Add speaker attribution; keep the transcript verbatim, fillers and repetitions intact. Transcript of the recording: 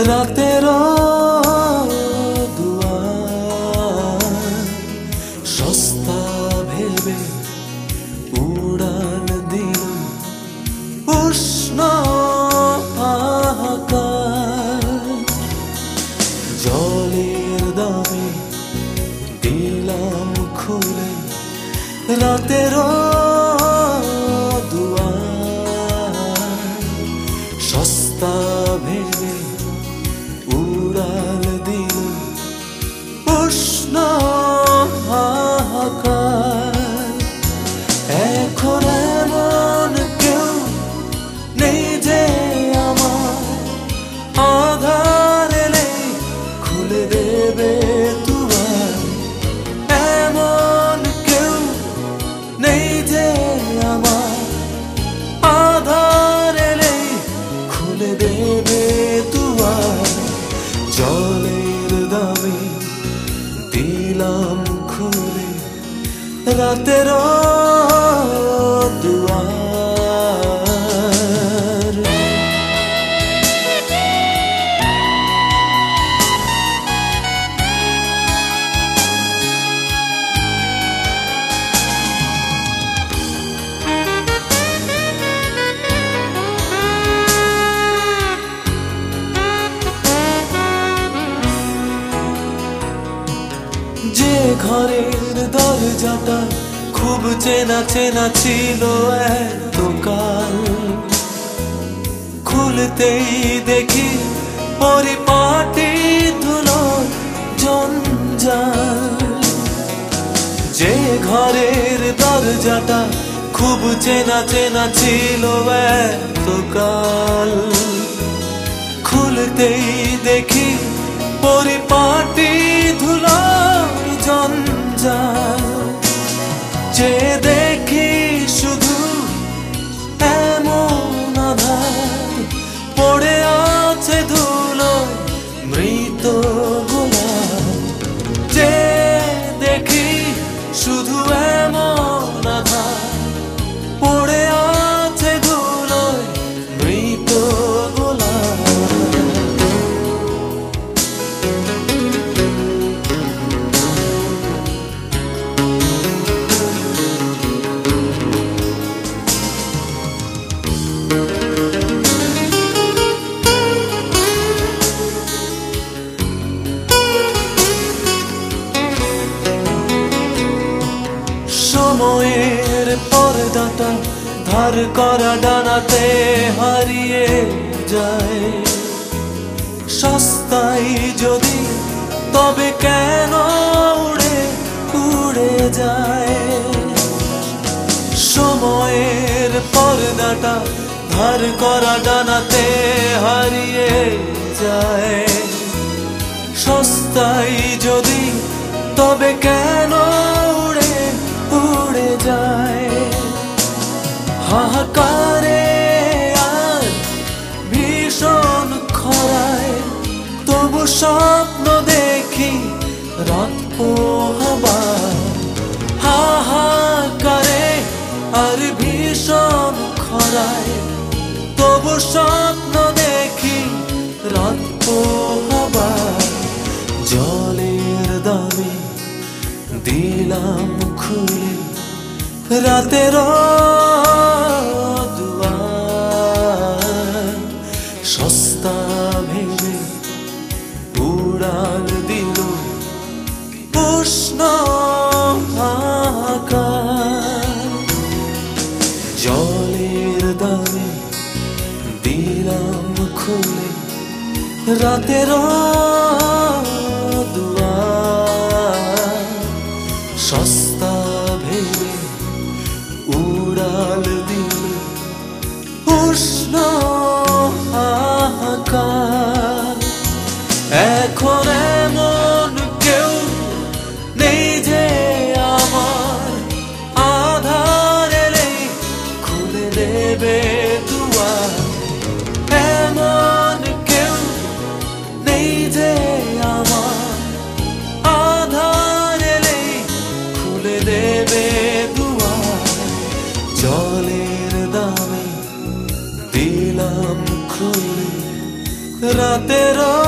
Speaker 1: রাতেরও দুয়ার সস্তা ভেবে উড়াল দিল উষ্ণ হাহাকার। জলের দামে দিলাম খুলে রাতেরও দুয়ার সস্তা ভেবে উড়াল দিল উষ্ণ হাহাকার। এখন এমন কেউ নেই যে আমার আধার এলে খুলে দেবে দুয়ার। এমন কেউ নেই যে আমার আধার এলে খুলে দেবে দুয়ার। জলের দামে দিলাম খুলে রাতেরও দুয়ার। যে ঘরের দরজাটা খুব চেনা চেনা ছিল এতকাল, খুলতেই দেখি পরিপাটি ধুলো জঞ্জাল। যে ঘরের দরজাটা খুব চেনা চেনা ছিল এতকাল, খুলতেই দেখি পরিপাটি ধুলো জঞ্জাল। যে দেখি শুধু এমন আধার পড়ে আছে ধুলো মৃত গোলাপ। যে দেখি শুধু এমন আধার পড়ে আছে ধুলো মৃত গোলাপ। সময়ের পর্দাটা ধার করা ডানাতে হারিয়ে যায়। সস্তায় যদি তবে কেন উড়ে উড়ে যায়। সময়ের পর্দাটা ধার করা ডানাতে হারিয়ে যায়। সস্তায় যদি তবে কেন উড়ে উড়ে যায়। হাহাকারে আর ভীষণ খরায় তবু স্বপ্ন দেখি রাত পোহাবার। হাহাকারে আর ভীষণ খরায় তবু স্বপ্ন দেখি রাত পোহাবার। জলের দামে দিলাম খুলে রাতেরও দুয়ার সস্তা ভেবে উড়াল দিল উষ্ণ হাহাকার। জলের দামে দিলাম খুলে রাতেরও দুয়ার সস্তা ভেবে উড়াল দিল উষ্ণ হাহাকার। এখন এমন কেউ নেই যে আমার আধার এলে খুলে দেবে দুয়ার। এমন কেউ নেই যে আমার আধার এলে খুলে দেবে দুয়ার। জলের দামে দিলাম খুলে রাতেরও